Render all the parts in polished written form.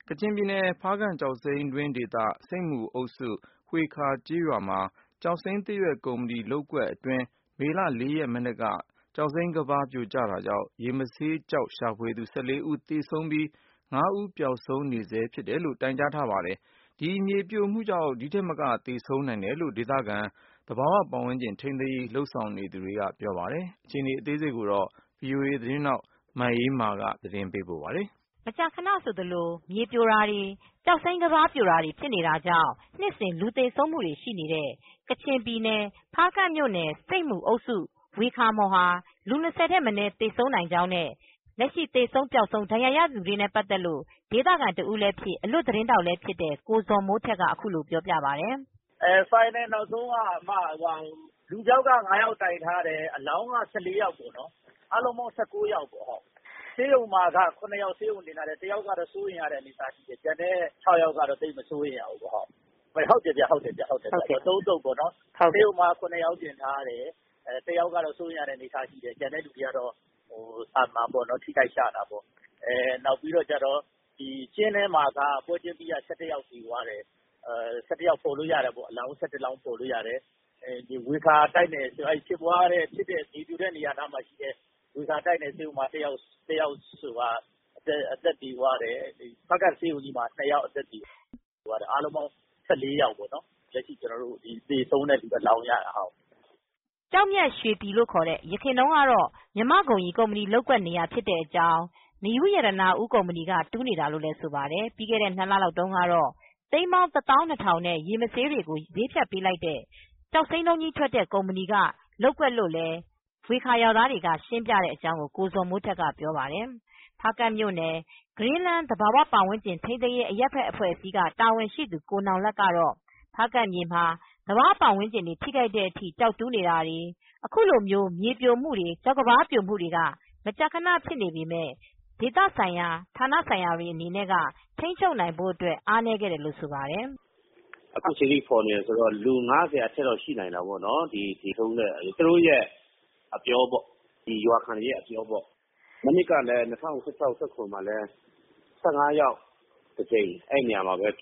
ကချင်ပြည်နယ် ဖားကန့်ကျောက်စိမ်းတွင်းဒေသ ဆိပ်မူအုပ်စု ဝှေခါကျေးရွာမှာ ကျောက်စိမ်းသစ်ရွက်ကုမ္ပဏီလုပ်ကွက်အတွင်း မေလ 4 ရက်မနက်က ကျောက်စိမ်းကမ်းပါးပြိုကျတာကြောင့် ရေမဆေးကျောက်ရှာဖွေသူ 14 ဦးသေဆုံးပြီး 5 ဦးပျောက်ဆုံးနေဆဲဖြစ်တယ်လို့ တိုင်ကြားထားပါတယ်။ ဒီမြေပြိုမှုကြောင့် ဒီထက်မကသေဆုံးနိုင်တယ်လို့ ဒေသခံ သဘာဝပတ်ဝန်းကျင်ထိန်းသိမ်းရေးလုပ်ဆောင်နေသူတွေကပြောပါတယ်။ အခြေအနေအသေးစိတ်ကို ဗွီအိုအေသတင်းထောက်မအေးအေးမာကသတင်းပေးပို့ထားပါတယ်။ မကြာခဏဆိုသလို မြေပြိုတာတွေ ကျောက်စိမ်းကမ်းပါးပြိုတာတွေဖြစ်နေတာကြောင့် နှစ်စဉ်လူသေဆုံးမူတွေရှိနေတဲ့ ကချင်ပြည်နယ် ဖားကန့်မြို့နယ် ဆိပ်မူအုပ်စု ဝှေခါမှော်ဟာ လူ ၂၀ ထက်မနည်းသေဆုံးနိုင်ကြောင်းနဲ့ လက်ရှိသေဆုံးပျောက်ဆုံးဒဏ်ရာရသူတွေနဲ့ပတ်သက်လို့ ဒေသခံတဦးလည်းဖြစ် အလွတ်သတင်းထောက်လည်းဖြစ်တဲ့ ကိုဇော်မိုးထက်က အခုလိုပြောပြပါတယ်။ final နောက်ဆုံးက လူပျောက်က 5 ယောက်တိုင်ထားတယ်။ အလောင်းက 14 ယောက်ပေါ့နော်။ အားလုံးပေါင်း 19 ယောက်ပေါ့။ ဆေးရုံမှာက ၇ ယောက်ဆေးရုံတင်ထားတယ်။ တယောက်ကတော့ စိုးရိမ်ရတဲ့အနေအထားရှိတယ်။ ကျန်တဲ့ 6 ယောက်ကတော့ သိပ်မစိုးရိမ်ရဘူးပေါ့။ ဟုတ်တယ်ဗျ ၃ သုတ်ပေါ့နော်။ ဆေးရုံမှာ 7 ယောက်တင်ထားတယ်။ တယောက်ကတော့ စိုးရိမ်ရတဲ့အနေအထားရှိတယ်။ ကျန်တဲ့လူတွေကတော့ သာမန်ပေါ့နော် ထိခိုက်ကျတာပေါ့။ နောက်ပြီးတော့ ကျင်းထဲမှာက ပွဲချင်းပြီး 11 ယောက်သေသွားတယ်။ 11 ယောက်ဖော်လို့ရတယ်ပေါ့။ အလောင်း 11 လောင်းဖော်လို့ရတယ်။ ဝှေခါတိုက်နယ်မြေပြိုတဲ့နေရာနားမှာရှိတဲ့ ဝှေခါတိုက်နယ်ဆေးရုံမှာ တယောက်အသက်သေသွားတယ်။ ဖားကန့်ဆေးရုံကြီးမှာ 2 ယောက်အသက်သေသွားတယ်။ အားလုံးပေါင်း 14 ယောက်ပေါ့နော်။ လက်ရှိကျနော်တို့ သေဆုံးတဲ့ အလောင်းရတာ။ ကျောက်မျက်ရွှေပြည်လို့ခေါ်တဲ့ ယခင်တုန်းကတော့ မြန်မာ့ဂုန်ရီကုမ္ပဏီလုပ်ကွက်နေရာဖြစ်တဲ့အကြောင်း မေယုရတနာဦးကုမ္ပဏီက တူးနေတာလို့လည်းဆိုပါတယ်။ ပြီးခဲ့တဲ့ 2 လလောက်တုန်းကတော့ သိန်းပေါင်း 12000 နဲ့ ရေမဆေးတွေကို ဈေးဖြတ်ပေးလိုက်တဲ့ ကျောက်စိမ်းလုံးကြီးထွက်တဲ့ကုမ္ပဏီက လုပ်ကွက်လို့လည်း ဝှေခါရွာသားတွေက ရှင်းပြတဲ့အကြောင်း ကိုဇော်မိုးထက်ကပြောပါတယ်။ ဖားကန့်မြို့နယ် Greenland သဘာဝပတ်ဝန်းကျင်ထိန်းသိမ်းရေး အရပ်ဘက်အဖွဲ့အစည်းက တာဝန်ရှိသူ ကိုနောင်လတ်ကတော့ ဖားကန့်မြေမှာ သဘာဝပတ်ဝန်းကျင်ထိခိုက်တဲ့အထိ ကျောက်တူးနေတာတွေ အခုလိုမြေပြိုမှုတွေ ကျောက်ကမ်းပါးပြိုမှုတွေက မကြာခဏဖြစ်နေပေမယ့် ဒေသဆိုင်ရာ ဌာနဆိုင်ရာတွေအနေနဲ့ ထိန်းချုပ်နိုင်ဖို့အတွက် အားနည်းခဲ့တယ်လို့ဆိုပါတယ်။ “အခုချိန်ထိဖော်နေတယ်ဆိုတော့ လူ 50 အထက်တော့ရှိနိုင်တာပေါ့နော်။ သူတို့ရဲ့အပြောပေါ့။ ရွာခံတွေရဲ့အပြောပေါ့။ မနှစ်ကလည်း ၂၀၁၆-၁၇ မှာလည်း 15 ယောက်တကြိမ် အဲဒီနေရာမှာပဲ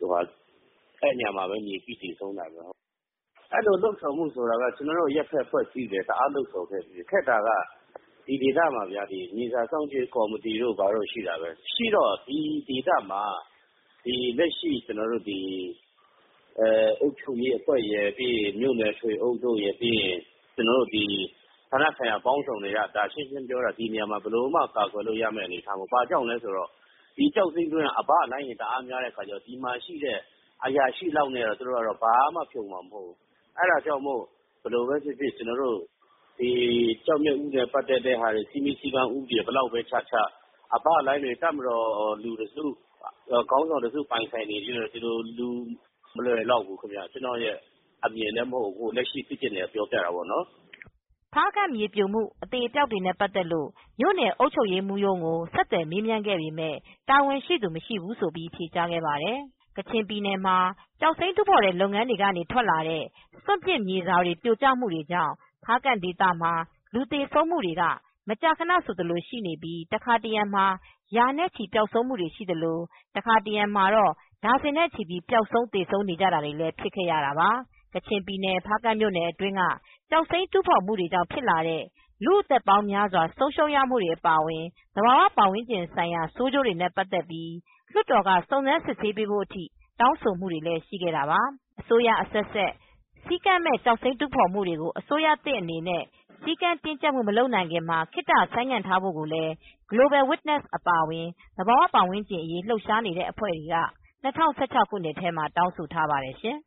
မြေပိသေဆုံးတာပဲ။ အဲဒီလိုလုပ်ဆောင်မှုဆိုတာက ကျနော်တို့ အရပ်ဘက်အဖွဲ့အစည်းတွေလည်း တအားလုပ်ဆောင်ခဲ့တယ်။ ခက်တာက ဒီဒေသမှာဗျာ မြေစာစောင့်ကြည့်ရေးကော်မတီတို့ဘာတို့ရှိတာပဲ။ ရှိတော့ ဒီဒေသမှာ လက်ရှိကျနော်တို့ အုပ်ချုပ်ရေးအဖွဲ့ရယ် ပြီးရင်မြို့နယ်ထွေအုပ်တို့ရယ် ပြီးရင်ကျနော်တို့ ဌာနဆိုင်ရာပေါင်းစုံတွေက ရှင်းရှင်းပြောတာ ဒီနေရာမှာ ဘယ်လိုမှကာကွယ်လို့ရမယ့်အနေအထားမဟုတ်ဘူး။ ဘာကြောင့်လဲဆိုတော့ ဒီကျောက်စိမ်းတွင်းက အဘအလိုင်းရေတအားများတဲ့အခါကျတော့ ဒီမှာရှိတဲ့အရာရှိလောက်နဲ့တော့ သူတို့ကဘာမှဖြုတ်မှာမဟုတ်ဘူး။ အဲဒါကြောင့်မို့ ဘယ်လိုပဲဖြစ်ဖြစ် ကျနော်တို့ ကျောက်မျက်ဥနဲ့ ပတ်သက်တဲ့ဟာတွေ စည်းမျဉ်းစည်းကမ်းဥပဒေဘယ်လောက်ပဲချ အဘအလိုင်းတွေ တပ်မတော်လူတစု ခေါင်းဆောင်တစုပိုင်ဆိုင်နေသရွေ့ ဒီလိုလူမလွယ်လောက်ဘူးခင်ဗျ။ ကျနော့်ရဲ့အမြင်လည်းမဟုတ်ဘူး လက်ရှိဖြစ်ပျက်နေတာပြောပြတာပေါ့နော်။ ” ဖားကန့်မြေပြိုမှု အသေအပျောက်တွေနဲ့ပတ်သက်လို့ မြို့နယ်အုပ်ချုပ်ရေးမှူးရုံးကို ဆက်သွယ်မေးမြန်းခဲ့ပေမယ့် တာဝန်ရှိသူမရှိဘူးလို့ဖြေကြားခဲ့ပါတယ်။ ကချင်ပြည်နယ်မှာ ကျောက်စိမ်းတူးဖော်တဲ့လုပ်ငန်းတွေကနေထွက်လာတဲ့ စွန့်ပစ်မြေစာတွေပြိုကျမှုတွေကြောင့် ဖားကန့်ဒေသမှာ လူသေဆုံးမှုတွေက မကြာခဏဆိုသလိုရှိနေပြီး တခါတရံမှာ ရာနဲ့ချီပျောက်ဆုံးမှုတွေရှိသလို တခါတရံမှာတော့ ဒါဇင်နဲ့ချီပျောက်ဆုံးသေဆုံးတာတွေလည်းဖြစ်ခဲ့ရတာပါ။ ကချင်ပြည်နယ် ဖားကန့်မြို့နယ်အတွင်းက ကျောက်စိမ်းတူးဖော်မှုတွေကြောင့်ဖြစ်လာတဲ့ လူ့အသက်ပေါင်းများစွာဆုံးရှုံးရမှုတွေအပါအဝင် သဘာဝပတ်ဝန်းကျင်ဆိုင်ရာ ဆိုးကျိုးတွေနဲ့ပတ်သက်ပြီး လွှတ်တော်က စုံစမ်းစစ်ဆေးပေးဖို့အထိ တောင်းဆိုမှုတွေလည်းရှိခဲ့တာပါ။ အစိုးရအဆက်ဆက် စည်းကမ်းမဲ့ကျောက်စိမ်းတူးဖော်မှုတွေကို အစိုးရသစ်အနေနဲ့ စည်းကမ်းတင်းကြပ်မှုမလုပ်နိုင်ခင်မှာ ခေတ္တဆိုင်းငံ့ထားဖို့လည်း Global Witness အပါအဝင် သဘာဝပတ်ဝန်းကျင်အရေးလှုပ်ရှားနေတဲ့အဖွဲ့တွေက ၂၀၁၆ ခုနှစ်ထဲမှာတောင်းဆိုထားပါတယ်ရှင်